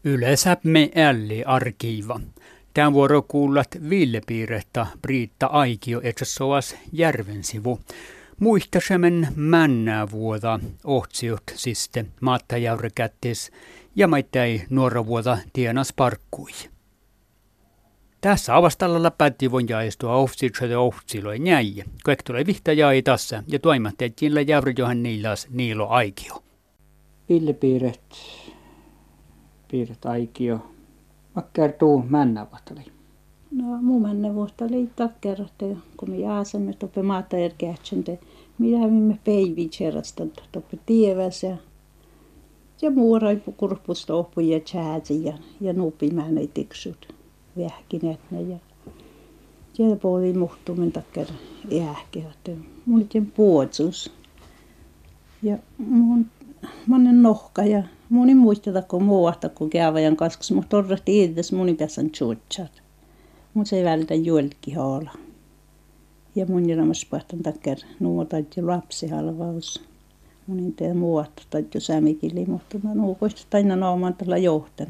Ylesämme älli arkiiva. Tämän vuoro kuullat Ville-piirrettä Priitta Aikio etsäsoas järven sivu. Muistasemen männää vuoda ohtsijot siste maattajäyrekättis ja maittai nuora vuoda tienas parkkui. Tässä avastalla päätti voin jaistua ohtsitse ja ohtsiloi näijä. Kaikki tulee vihta jäi tässä ja toimatteettiin jäyri johan niilo Aikio. Ville-piirret Aikio. Mä kertuu männävahtali. No mun männävuotta oli takkerrotta, kun me jaasemme toppe maattajärkähtsänte. Mitä me peivitserasta toppe tieväs ja muurai kurpusta oppu ja tjääsi ja nupimään ei tiksut vähkinetne ja siellä puoli muhtumen takker ähkeä. Mun oli puotsus ja mun monen nohka ja mun ei muisteta kun muuta kun käyväjän kaskus, mutta torrasti edes mun ei pääsän tjuutsat. Mun se vältä juolki haala. Ja mun jäämässä pahtan takker nuotaiti lapsihalvaus. Mun ei tee muuta taiti sämikili, mutta mä nuukoista aina naamaan tällä johtan.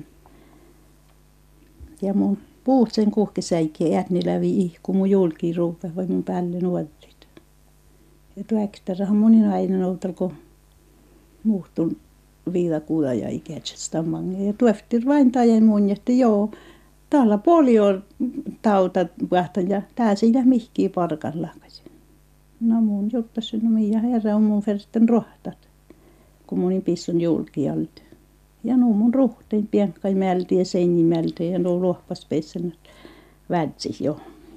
Ja mun puut sen kuhki säikkiä ätni lävi ihku mun julki ruupe vai mun päälle nuotit. Ja tuäkstärähän monin aina noutal kun muhtun viidakuuda ja ikätsestä mange. Ja tueftir vain tajan mun, että joo, täällä polio tauta pahtan ja tää siinä mihkii parkalla. No mun juttasin, no miä herra on mun verten rohtat, kun munin pissun julki alta. Ja no mun ruhteen pienkai mälti ja seini mälti ja no luopas pesän vädsi jo.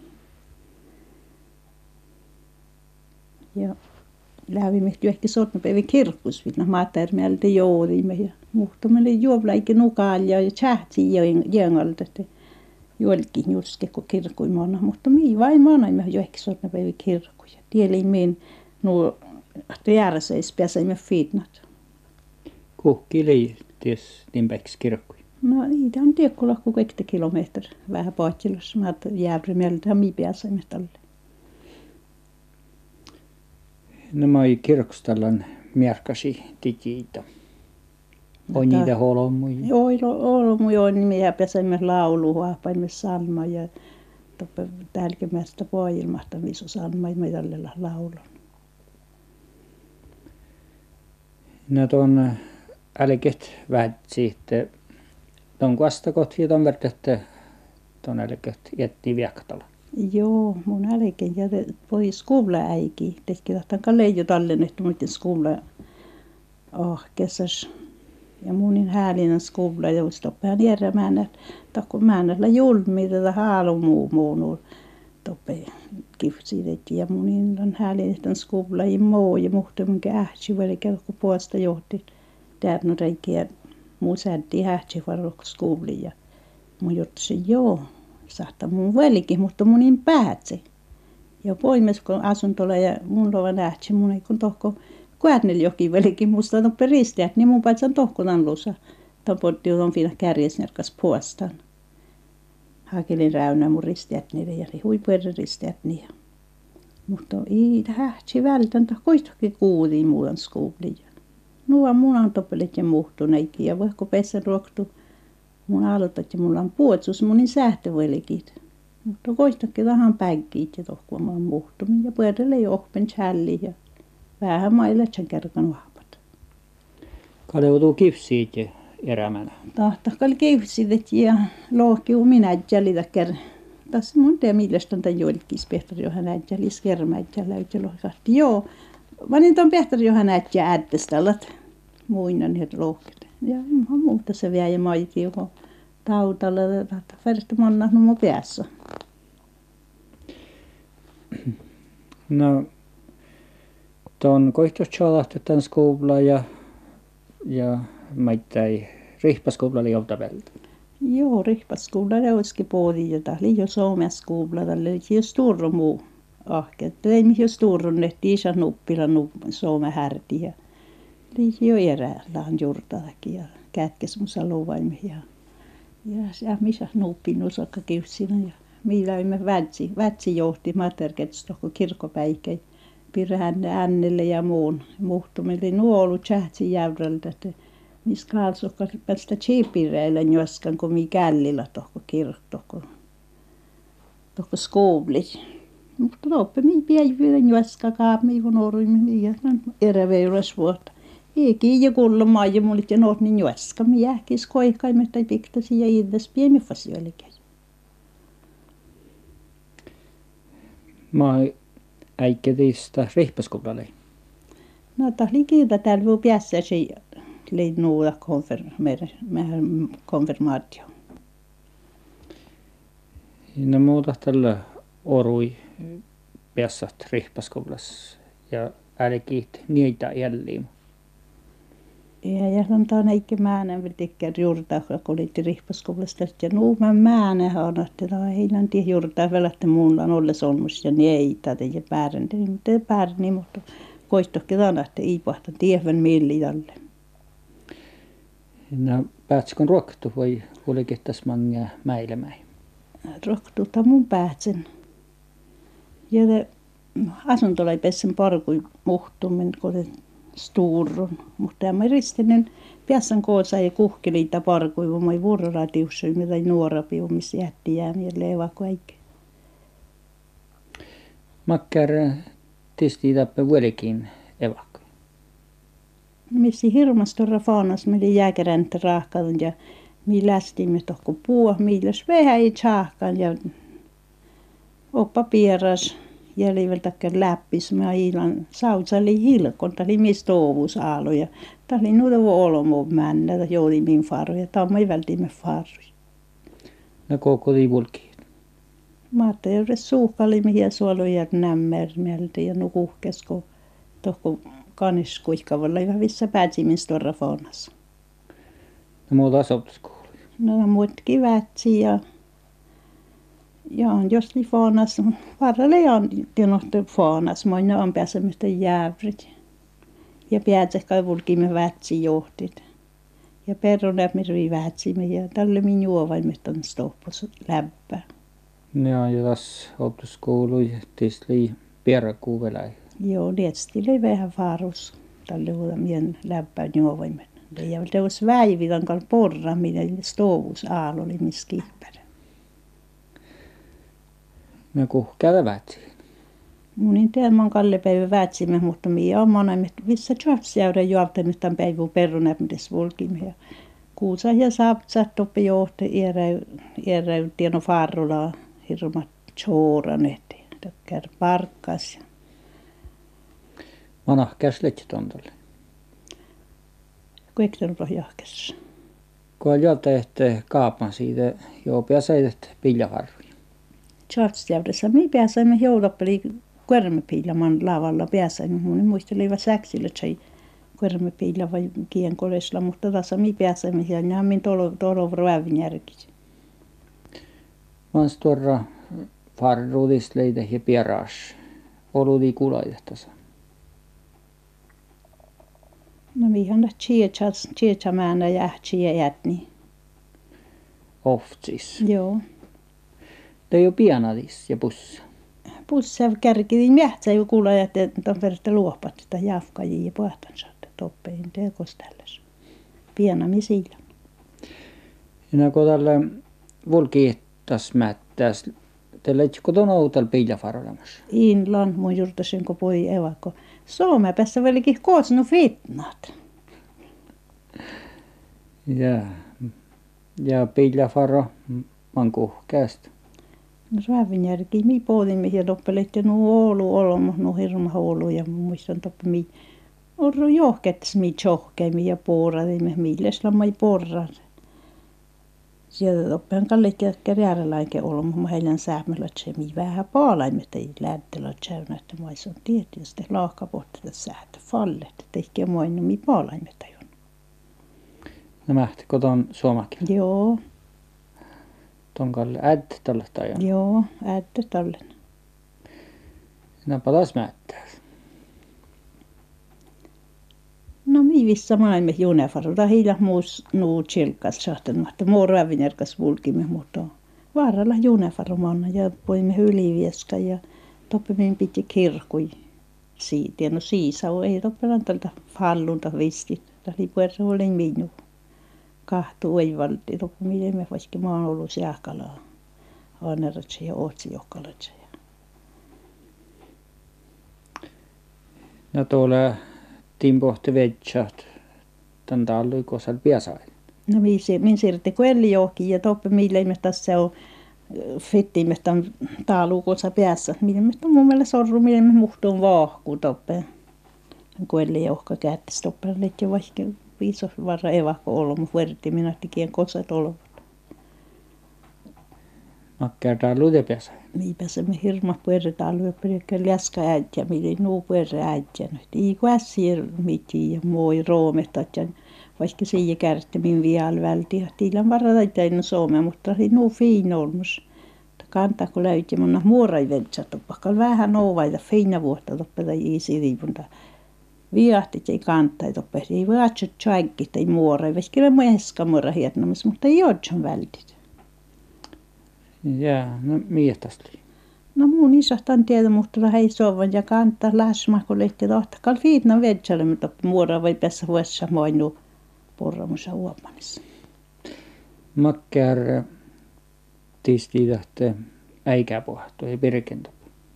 Ja lähdimme ehkä sortnapäivä kirkkus, vitna maatarmältä joodimme ja muhtumme juovlaikin nukaan ja tjähtsi jöngalta, että juolkin juurske kun kirkkuimana, mutta mii vain manaimme jo ehkä sortnapäivä kirkkuja. Tielimme nuo järseis pääsemme fitnat. Kuhki liitties timpäks kirkkui. No niitä on tiekkulahku 20 kilometriä vähän paattelussa, mä järvimältä mi pääsemme tälle. No mä kirkostallan märkäsi tikiitä. On niitä holmuja. Holmuja on, niin me pääsemme laulua, paimme salma ja tälkemästä poilmasta, missä salma ja me tälle laulun. No tuon älket vähätsi, että tuon kastakot ja tuon vertatte tuon älket jätti viaktalla. Joo, mun älken ja pois skuulla äiki. Tehtiin tahtankaan leijo tallennettu, mutta skuulla kesäs. Ja munin häälinen skuulla ja stoppahan järjämään, että määnällä julmi tätä haalumuumuun toppe kifsidet. Ja munin on häälinen skuulla ja muu ja muhtemminkin ähtsi, väli kun puolesta johti tärnoreikiä. Muu säädti ähtsi varrokko skuuliin ja mun jottasi joo. Saattaa mun velikin, mutta munin päätse. Ja poimes kun asun tuolla ja mun lova nähtsi, mun ei kun tohko kuätnel jokin velikin, musta on peristeet, niin mun paitsan tohko tanlussa. Tapotti on fina kärjesnärkas puostaan. Hakelin räynä mun risteet niille ja huipuiden risteet niille. Mutta ei tähtsi vältän, koistakin kuuliin muuan skuuliin. Nuo mun on toppelit ja muhtuneikin ja voiko pesän ruoktu. Mun aloitat ja mulla on puotsus munin sähtövelikit. Mutta koistakin vähän päkkiit ja tohkuamaan muhtumin ja puolelle johpen challi ja vähän maille sen kerran vahvat. Kaleutuu kipsiit ja erämänä. Tahtakal kipsit ja lohkiu minä jäljitä kerran. Tässä mun tee mielestä on tämän joilkis Pehtari Johan äijälis kermäijä läytä lohkahti. Joo, vanin ton Pehtari Johan äijä ädpestallat. Muinan ja lohkit. Ja ihan muuta se vielä ja maitiin, kun tautalla tahtaa färstä monna mun päässä. No, tuon koihtoschalahti tämän skuulla ja maittai rihpaskuulla oli joutavältä. Joo, rihpaskuulla olisikin puoli jota. Liio Suomeskuulla, tällä oli jo sturro muu ahke. Ei mihin sturron nehti isä nuppila Suomen härti ja liio eräällään juurtaakin ja kätkes mun salovaimme ja missä nuppin osakka kiusina ja miilläimme vätsi johti materkets tohko kirkkopäikkei pirhän ännelle ja muun muhtumille nuolu tsähtsi jävrältä että Missä kaalsukka päästä chipireillä juoskan kun mi källillä tohko kirkko tohko skouli. Mutta loppe mi päivillä juoskakaa mi kun oruimme mi ja eräveiras vuotta. Eikin ja kulla maija mulit ja noot niin juoska mi ähkis koikaimme tai piktasi ja iltas pieni fasioilikin. Mä äikkätistä rihpaskoulalle. No tahli kiiltä täällä voi päässä se leid nuuda konfirmaatio. No muuta tällä orui päässät rihpaskoulassa ja älkiit niitä jälleen. Ja sanotaan eikä määnä tekee juurta, kun olitte rihpaskoulasta ja nuuman määnä on, että heillä tie juurta vielä, että muulla on ollut solmus ja neitä ja päärni, mutta koistokin on, että ei pahta tievän milli tälle. No päätsikön ruoktu vai olikin tässä mange mäilemäi? Ruoktuuta mun päätsen. Ja asuntola ei pesän parkui muhtumin, kun Sturun, mutta mä ristinen piassan koossa ja kuhkeliita parkui, kun mä vuororatiussui, mitä nuorapiu, missä jätti jäämiä leva kaikki. Makkar tisti tappe vuolikin evakko. Missä hirmastorra faanas, millä jääkäräntä raahkaan ja mi lästimme tohko puua, milläs vähän ei saahkaan ja oppa pieras. Jäljiveltäkään läppis, mä ilan sautsali hilkon, tämä oli mistä tovusaalo ja tämä oli nuuta olomo männä, tämä jouli min faru ja tämä ei vältimme faru. No koko vulki. Mä ajattelin, että suuhkali mihin suoluja nämmermeltä ja nukuhkesko tohko kaniskuikkavalla ja vissä päätsimin storra faunassa. No muuta asutuskoulu. No muutkin vätsi ja jos li faanas, varrelle on tiedohtu faanas, moina on pääsemästä jäävrit. Ja päätsekään vulkimme vätsi johtit. Ja perunat me rui vätsimme ja tälle min juovaimet on stoppus läppä. Ja tässä asutuskoulu ja tisli pierrakuvelai. Joo, tietysti oli vähän farus tälle uudemien läppä juovaimet. Ja teos väivitan kal porra, miten stovus aalo oli miskipärä. No kuhkäällä vätsi. Mun en tiedä, mä oon kallepäivä vätsimme, mutta minä oon monemme, missä tjaftsjäydän juoltamme tämän päivän perunäpmides volkimme. Ja kuusa ja saaptsat toppe johti iäräy tieno farrula hirmat tjooranet, tökkär parkkas. Manahkäs letjitontolle. Kuekten pohjahkassa. Kun jolta ehti kaapan siitä, joo pääsaidet piljaharruja. Tjaftsjäydessä me pääsaimme joulappeli kuormepiilaman lavalla pääsaimme. Mun muistelivat säksillä, että se kuormepiila vai kienkolesla, mutta tässä me pääsaimme ja nämin tolo ruävinjärki. Mans tuorra farruudis leide ja pieras. Oludi kulaidehtänsä. No mihän da chiechamänä ja jätni. Oftsis. Joo. Det är ju pianadis ja bussa. Pussa kärkidin mähtsä jo kuulla, että on verta luopat, että jafkajia ja pohtansa, että toppein tekos tällaisen. Pienami silloin. Ja kun tällä vulkiittas mättäs, te leit kotona uutella piljafarolemassa. Inlan mun juurtasin, kun poi evakko. Soome päässä velikin koosnu fitnat. Ja piljafaro man kuhkäästä. No Räävinjärki, mi pohdimme ja toppelette nu Oulu olmo, nu hirma Oulu ja muistan toppe mi orro johkets mi tjohkeimme ja pooradimme, milles lammai porrat. Sieltä toppen kallit ja kerjärläinke olmo, mä heidän säämällä, että se mi vähän paalaimet ei lähtellä tjäynä, että mä on tietysti laakapohta, että säätä fallet, että ehkä moinu mi paalaimet on. No mähti koton suomakin. Joo. Ton kalle ädd tällä tajan. Joo, ädde tallen. No palas mättää. No mi vissa maailme junefaruta hiila muus nuu tsilkas sahtanut, että muu Räävinjärkas vulkimme, mutta vaaralla junefarumanna ja poimme Ylivieska ja toppimin piti kirkui. siitä. No siisau ei toppelan tältä fallunta vistit. Tällä puolella oli minun. Kahtu ei valti. Toppu miten me vaikka mä oon ollut siakalaa. Aaneratse ja ootsi jokkalatse. No tuolla timpohti vetsat. Tän tallui kosal piasain. No min siirti kuelli johonkin ja toppe mille me tässä on fittimme tämän taaluukossa päässä. Mille me on mun mielestä sorru, mille me muhtuun vaahku toppe. Kuelli johonkin käyttäisi toppe. Lehti vaikka viisos varra evakko olla, mutta verti minä tekien kosat olevat. Makkää tallui te piasain. Niinpä se me hirma puerre tallui, pelkkä läskä äijä, mille nuu puerre äijä. Ei kun ässiä mitään ja moi roometat ja vaikka siihen kärttämin vielä vältiä. Tiilän varata tein Suomea, mutta oli nuu fiin olmus. Kantaa kun löyti mun muorai vetsä toppakal vähän nouvaita fiina vuotta toppata iisi riipunta. Viahtit ei kantaa toppe. Ei vaatsa tjäkki tai muorai. Vaikka kyllä mueska muora hietnamis, mutta ei odson vältit. Jaa, no miehtästi. No mun isahtan tiedä, mutta hei sovan ja kantaa läsmä, kun lehti tohtakal fiitna vetsälle, mutta muora vai päässä vuodessa moinu porramusa uomanissa. Makkää tiisti tähtä äikää pohtu, ei pirkentä.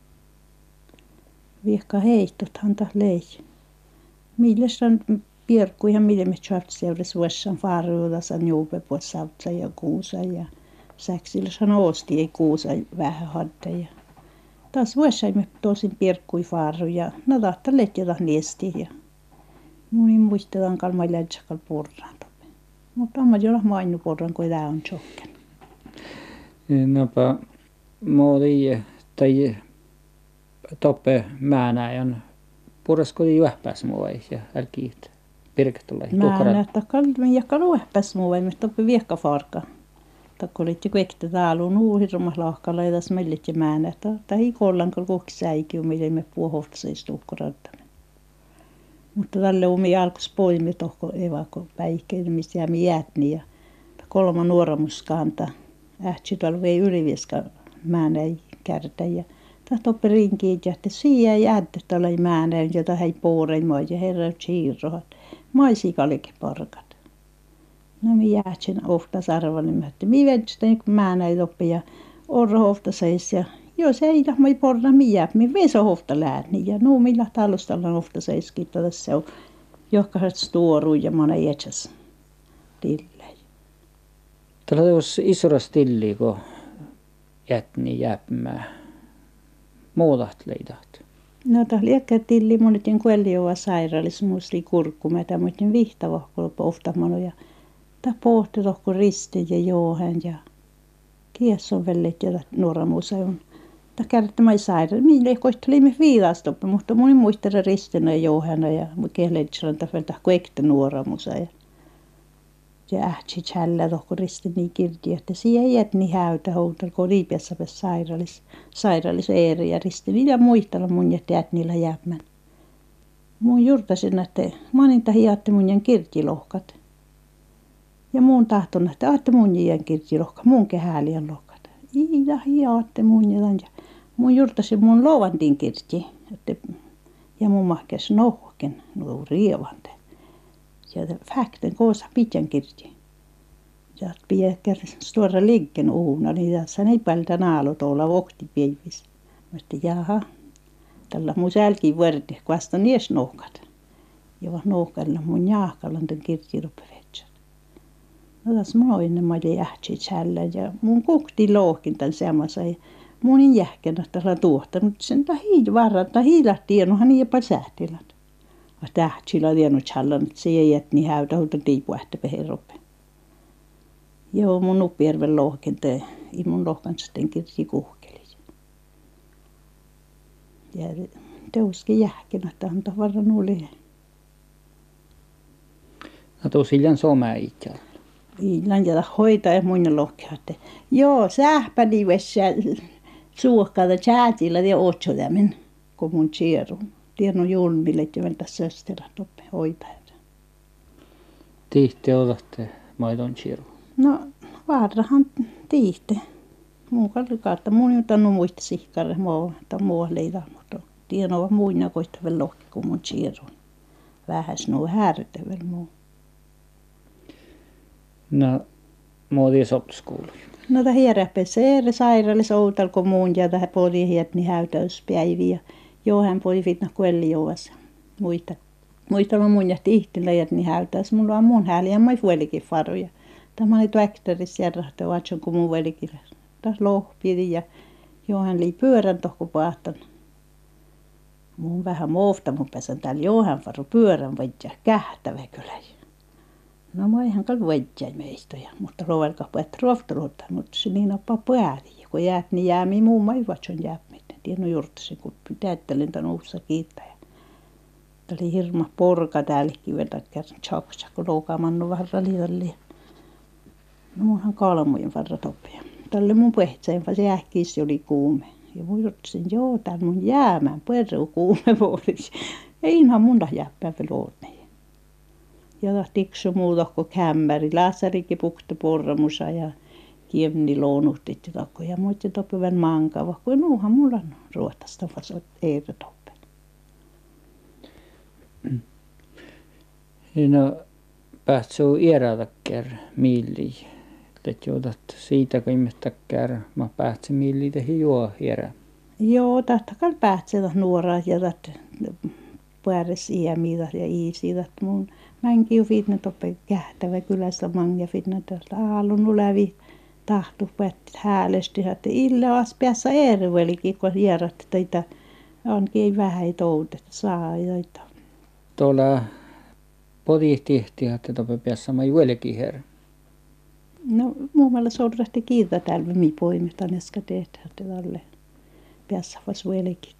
Viekka heittothan taas leij. Mille se on pirkku ja mille me tjaftseudes vuossan faaruudasan juupe po sautsa ja kuusa ja säksillä sanoosti ei kuusa vähän hadda ja taas vuossan me tosin pirkkui faaru ja no tahta lehtjata niesti ja munin muistetaan kalma lähtsakal porraan toppe. Mutta amma jolla mainu porran, kun tää on tjokken. Nopa moodi tai toppe määnäjän purasko juhpäs muoi ja älkiit pirketulla. Määnä takal ja kaluhpäs muoi me toppe viekka farka. Takkolit jo kuekta taalu nuu hirmas lahkalla ja tässä mellit ja määnä. Tai kollan kol kohki säikiu, miten me puohofta seis tuhkoradtamme. Mutta tälle umi alkus poimi tohko evako päihkeitä, missä jäämme jäätni ja kolma nuoramuskanta. Ähtsi tuolla vei ylivieska määnä ei kärtä ja tahtoppe rinkiin ja että siihen ei jäädä tuolla määnä, jota hei puorein moi ja herra siirrohat. Maisikalikin parkat. No mi jäätsin ofta sarvalle, että mi vedstä kun määnä ei toppe ja orro ofta seis ja jos ei lahmai porra mi jää, mi veso ofta lääni ja nuu millä talustalla ofta seis kiittää tässä on johkaset stuoru ja mana jätsäs tilleen. Tällä jos isora stilli, kun jätni jääpmää. Muutat leidat. No tämä liekkä tilli monetin kuelliova sairaalis muusli kurkkumätä, mutta vihtava kolpa oftamano ja tämä pohti tohko risti ja joohen ja kiesson vellet ja nuoramuseun. Tämä kärttämä sairaali, mille kohtelimme viilastoppi, mutta moni muistella ristinä ja joohena ja kieletsälän tafelta kuekta nuoramusa ja ähtsi tjällä tohko risti niin kirti, että siihen ei jät niin häytä houtal, kun liipiässä päässä sairaalis eeri ja risti niillä muistella mun jätti jät niillä jäämän. Mun juurtasin, että maninta hiatte mun jän kirtilohkat. Ja mun tahton, että aatte mun jän kirtilohka, mun kehäliän lohkat. Iida hiatte mun jän ja mun juurtasin mun lovantin kirti, että ja mun mahkes nohken, no rievante. Ja fakten koosa pitän kirti. Ja piekkä stora liggen uuna, niin tässä ei paljon naalo tuolla vokti peivis. Mutta jaha, tällä mun sälkiin vuorti, vasta nies nohkat. Ja vaan nohkalla mun jahkallan tämän kirti rupevetset. No tässä mun oinen mä olin jähtsi tsällä ja mun kukti lohkin tämän samassa. Ja mun jähkänä tällä tuottanut sen tahiin varrata hiilahti, nohan niin jopa sähtilät. Tähtsillä tiennyt tjallan, että se ei jätni häytä, mutta tiipuähtä peherope. Joo, mun Uppijärven lohken te, ei mun lohkan sitten kirti kuhkeli. Ja teuskin jähkinä, että antaa varran oli. No tuossa illan somea itse. Illan ja hoitaa ja mun lohkea, että joo, sähpäni vessä suohkaata tjäätillä ja otsolämmin, kun mun sieru. Tiedon julmille, että vältä söstellä toppe hoitajat. Tihti otatte maidon siru. No, vaarahan tihti. Mun kallikaatta, mun ei ottanut muista sihkare, että muu leida, mutta Tienova muina koittavan lohki kuin mun siirun. Vähäs nuo härtevel muu. No, muoti sopskoulu. No ta hieräpässä eri sairaalis outal kun muun ja tähän podi hietni häytäyspäiviä. Johan podi fitna kuelli jouvassa. Muistella mun jähti ihtilä jätni häytäys. Mulla on mun hääli ja mai vuolikin faruja. Tämä oli tuäkteris järjahti vatson kun mun vuolikin. Taas lohpidi ja johan lii pyörän tohku paahtan. Mun vähän moofta mun pääsen täällä johan faru pyörän vaidja kähtävä kyllä. No mä ihan kal vaidja meistä ja mutta rovelka puhet roftelutta mutta se niin appa pääli. Kun jäät niin jäämi muun mai vatson jäämit. Tiedä juurtasin kun täyttelin tän uussa kiittäjä. Tämä oli hirma porka täälläkin vetä kerran tjauksä kun loukaamannu varra liitalli. No munhan kalmujen varra topia. Tälle mun pehtseen se ähkis oli kuume. Ja muistutsin, joo, täällä mun jäämään perru kuume vuodessa. Ei ihan mun jääppää velootne. Ja tiksu muuta kuin kämmäri. Laasarikin pukta porramusa ja kiemni loonuhtit takko. Ja muisti topivan mankava. Kun nuuhan mulla on ruotasta vasot eirä toppe. No, päätsuu iärätäkkär miilli. Että joutat siitä kun ihmettäkkär. Mä päätsin miilli tehi juo iärä. Joo, tahtakal päätsee nuoraa ja pääres iämiitä ja iisiä. Mun mänkin jo fitna toppe kähtävä kylästä manga fitna tästä aallun lävi tahtu päätti häälesti että illa as päässä ervelikin kun hierat teitä onkin vähän toutet saa joita. Tuolla podihti että toppe päässä mä juolikin herra. No muun muassa soudratti kiitä täällä mi poimitaan äsken tehdä että tälle päässä vas vuolikit.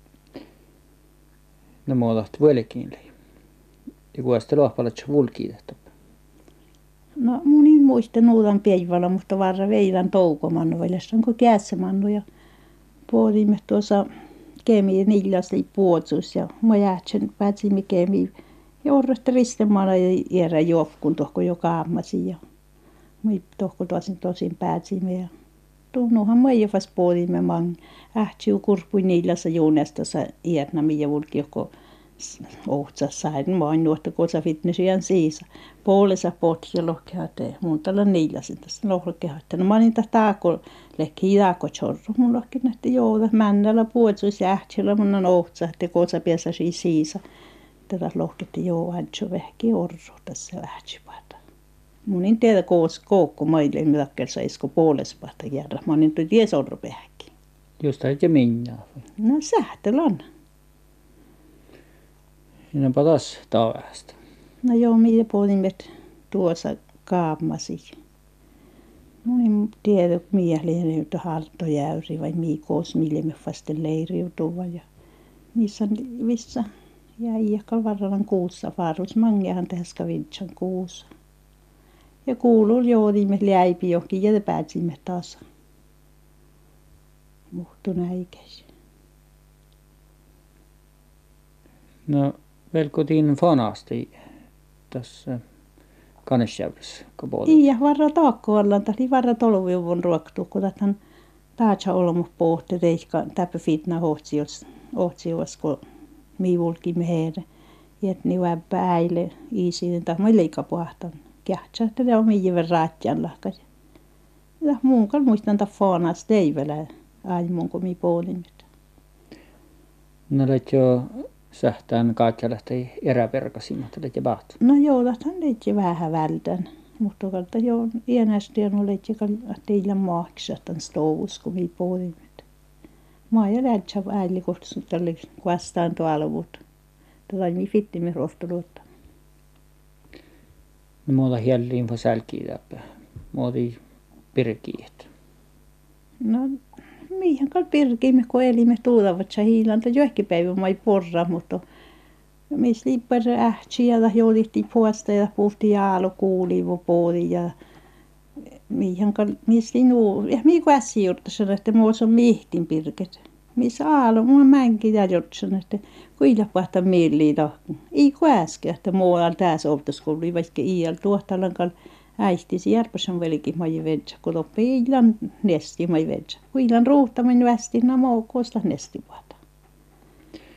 No muutat vuolikin lei. Ja kuulosti lohpalat vulkiitettu. No mun ei muista nuutan päivällä, mutta varra veilän toukomannu, välistä kun kässämannu ja puolimme tuossa kemiin illasli puotsus ja mä jäätsen päätsimme kemiin ja orrasta ristemalla ja järä johkun tohko joka ammasi ja mä tohko tosin päätsimme ja tunnuhan mä jo vasta puolimme mang ähtsiu kurpuin illassa juunestassa iernami ja vulki joko ohtsas sain mä oon nuotta kosa fitnessian siisa puolessa potjalokkea te mun tällä niillasin tässä lohkea että no mä olin taako lekki jaako chorro mun lohki nähti jouda männällä puolsus ja ähtsillä mun on ohtsa että kosa päässä siisa tätä lohketti joo antso vähki orro tässä ähtsipata mun en tiedä koukko maille mitä saisko puolessa pata jäädä mä olin ties orro vähki Just ja minä. no sähtelon. Siinä patas tavasta. No joo, mitä puolimme tuossa kaammasi. No en tiedä, mihin lienee hartojäyri vai miikos, mille me vasten leiriutua. Ja missä jäi ehkä varran kuussa. Varus mangehan täskä vintsan kuussa. Ja kuuluu joodimme läipi johonkin ja päätsimme taas. Muhtu näikäs. No, velkotiin fanasti tässä Kannesjärvessä, kun puhutin. Iya, varra taakkoallaan. Tämä oli varra tolvivun ruoktu, kun tähän taatsa olemme pohti, teikka täpä fitna ohtsioas, kun miivulkimme heidän. Jätni väppä äile iisiin, tai mä leikapuhtan. Kähtsä, että ne on miivän raatjan lahkas. Ja muunkaan muistan, että fanas teivälä aimun, kun mi puolimme. No, olet jo sähtään kaikkia lähtee eräverkasimat, olet jo bahtu. No joo, tähän leitsi vähän vältän. Mutta kalta joo, iänästi on leitsi teillä maaksatan stovus, kun mi puolimme. Mä ja lähtsä äili kohta tälle vastaan tuoluvut. Tätä mi fittimme rohtelutta. No, muuta hieliin på sälkiä läppä. Muuti pirkiit. No, mihin kal pirkiimme, kun elimme tuutavat sa hiilanta johonkin päivän mai porra, mutta missä liippar ähtsiä ja joudittiin puolesta ja puhti jaalu kuulivu puoli ja mihin kal, missä nuu, ja mikä ässiurta sanoi, että muus on mihtin pirket. Missä aalu, mua mänkin ja jotsan, että kuilla pahta mieliin tahkun. Ei kun äsken, että muualla tässä optoskoulu, vaikka iäl tuohtalankaan äihtisi järpäsen velikin mai vedä, kun loppui illan nesti mai vedä. Kun illan ruuhtamin västi, no muu kosta nesti vuotta.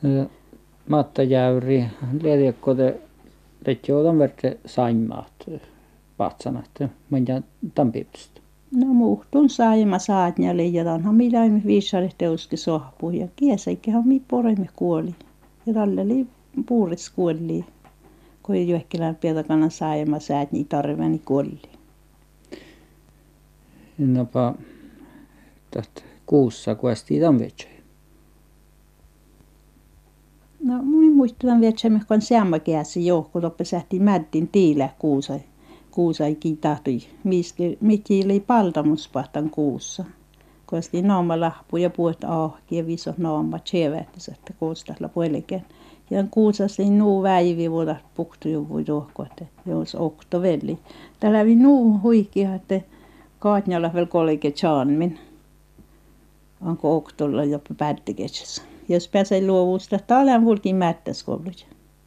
Matta jäyri, liedekkote, että joudan verte saimaat patsanat, mä tampipista. No muhtun saima saatnjalle ja tanhan mi läimme viisalle teuski sohpu ja kiesäikkähän mi poremme kuoli. Ja tälle oli puuris kuoli, kun ei johkilään pietakannan saima saatni tarveni kuoli. Napa tästä kuussa kuesti tampitsee. No mun muistetaan vielä, että me kun sämmäkäässä johku toppe sähti mättin tiilä kuusai tahtoi, mikä oli paltamuspahtan kuussa. Kosti naama lahpu ja puhuta ahki ja viso naama tsevähtis, että koostalla puolikään. Ja kuusasi nuu väivi vuoda puhtu juvui tuohko, että jos okto veli. Täällä oli nuu huikia, että kaatnjalla vielä kolike tjaanmin. Onko oktolla jopa päättiketsessä. Jos pääsee luovusta, täällä vulkin mättäskouluja.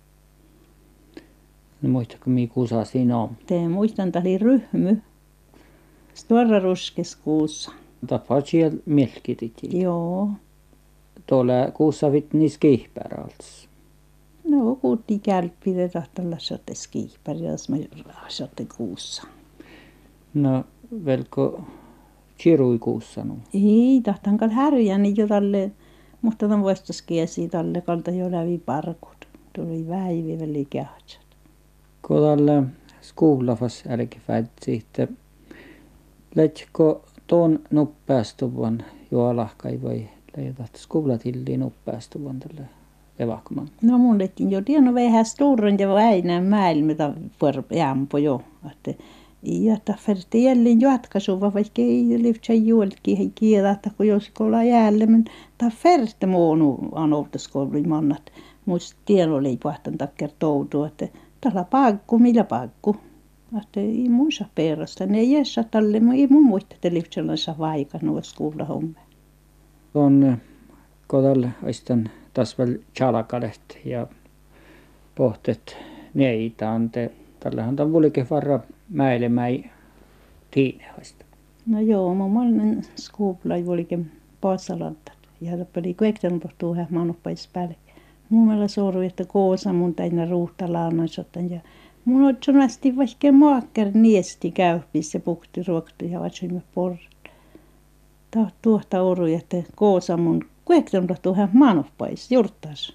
No muistatko mi kuusaa siinä on? Te muistan, että oli ryhmy. Stora ruskes kuussa. Tapaa siellä melkitikin. Joo. Tuolla kuussa vit niissä kihpäralts. No kuutti kälppide tahtalla sotte skihpär, jos mä sotte kuussa. No velko chirui kuussa nu. Ei, tahtankal härjä, niin jo tälle, mutta tämän vuostaskiesi tälle kalta jo lävi parkut. Tuli väivi veli kähtsät. Kun tällä skuulafas älkifäid sitten, lätkö tuon nuppäästuvan juolahkai vai leidat skuulatilliin nuppäästuvan tällä evakman? No mun lettiin jo tieno vähän sturren ja väinään mäilmitä jämpo jo. Että ja tafferti jälleen jatkasuva, vaikka ei lyhtsä juolki ei kielata, kun jos olla jälleen, men tafferte muonu anouttaskoulun mannat. Muista tieno oli pahtan takker toutua, että tällä paikku, millä paikku. Että ei mun saa perasta, ne ei saa tälle, ei mun muista, että lyhtsällänsä vaikka nuossa kuulla homme. On kodalla oistan taas väl chalakalet ja pohtet neitä ante. Tällähän tämän vuolikin varra mäilemäi tiinehoista. No joo, mun monen skuuplai vuolikin paatsalantat. Ja loppeli kuektelun pohtuu hän maanoppais päälle. Mun meillä soru, että koosa mun täinä ruuhtalaanaisottan. Ja mun otsunasti vaikka maakkar niesti käypis ja pukti ruoktu ja vatsoimme porrat. Tuohta oru, että koosa mun kuektelun pohtuu hän maanoppais jurttas.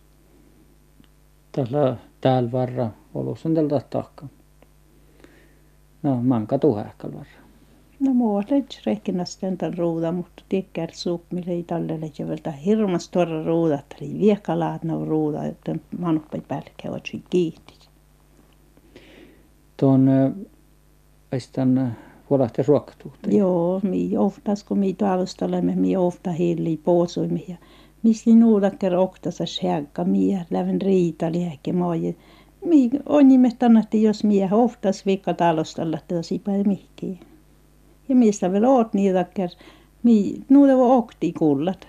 Täällä varra olus on tältä takka. No, manka tuhähkal varra. No muolet rehkinästään tämän ruuda, mutta tikkär suupmille ei tälle leikevältä hirmas torra ruuda, että oli viekalaatna ruuda, että manoppai pälkkä otsui kiihti. Tuon aistan vuolahti ruokatuuta. Joo, mi oftas kun mi talostalemme, mi ofta hilli poosuimme ja misli nuudakker oktasa shäkka, mi läven riitali ehkä maaje. Mi onimme tannatti, jos mi oftas vikka talostalla, että sipäi mihkiin. Ja mistä vielä oot niitäkään, nuuta voi okti kullat.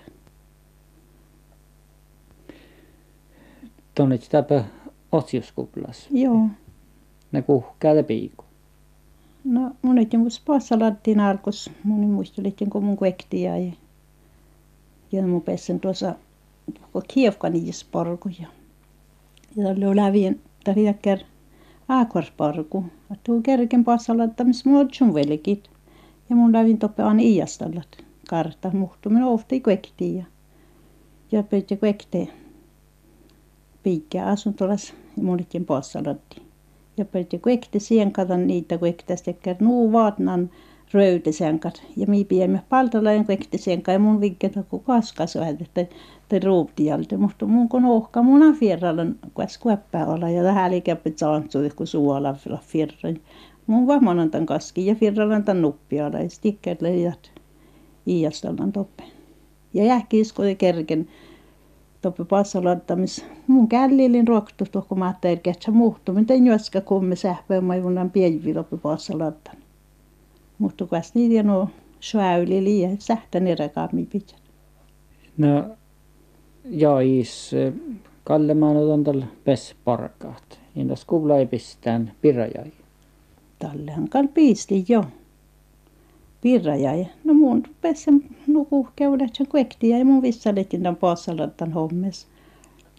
Tuonne sitäpä otsiuskuplas. Joo. Ne kuhkää piiku. No mun ei muista passalattiin alkos. Mun ei muista liittyen kun mun kuekti jäi. Ja mun pessen tuossa kiefkaniis porkuja. Ja tällä oli lävien, tällä aakorsporku. Tuu kerken passalattamis mun otsun velkit. Ja mun lävin toppeaan iastallat kartta muhtumen ofti kuekti ja peitte kuekte piikkiä asuntolas ja mun liittyen passalatti. Ja peitte kuekte siihen katan niitä kuektästä tekkär nuu vaatnan röytesänkat ja mi piemme paltalain kuekte senka ja mun vinkketä kun kaskas vähän että ruuptialta mutta mun kun ohka mun afierralan kuas kueppää olla ja tähän likäpet saantsuudet kun suola firran. Mun vahmanan tämän kaski ja firralan tämän nuppiala ja stikkeet leijat iastallan toppe. Ja jähkiisko kerken toppe passalattamis. Mun källilin ruoktu tuohon mä ajattelin, että muhtu. Mitä juoska kumme sähpöön maivunan pienvi toppe passalattan. Mutta kuas niitä no sväyli liian sähtän eräkaammin pitää. No jais Kallemaan otan tällä pesparkaat. Intas kuulla ei pistään pirrajai. Tallehan kal piisti jo. Pirrajai. No mun pesen nukuhkeudet sen kuekti ja mun vissaletin tämän passalattan hommes.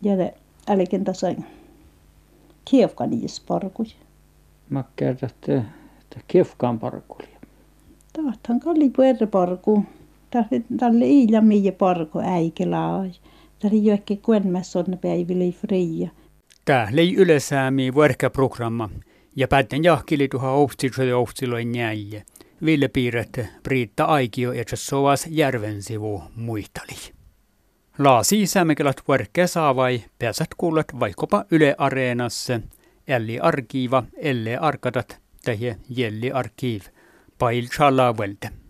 Ja älken tässä kiefkaniisparkuja. Mä kertaan, että kiefkaan parkulia. Tahtan kalli puerparku. Tälle iillä miä parku äikelaa. Tälle jokin kuenmässä on päivili fria. Tää lei ylesäämi vuorkäprogramma ja päätän jahkili tuha ouftsiloin jäijä. Ville piirret Briitta Aikio ja Soas Järvensivu muistali. Laasi sämmekelat vuorkkää saavai pääsät kuulet vaikkopa Yle Areenassa, älli arkiiva, elle arkadat, tähje jelli arkiiv, pail chala velte.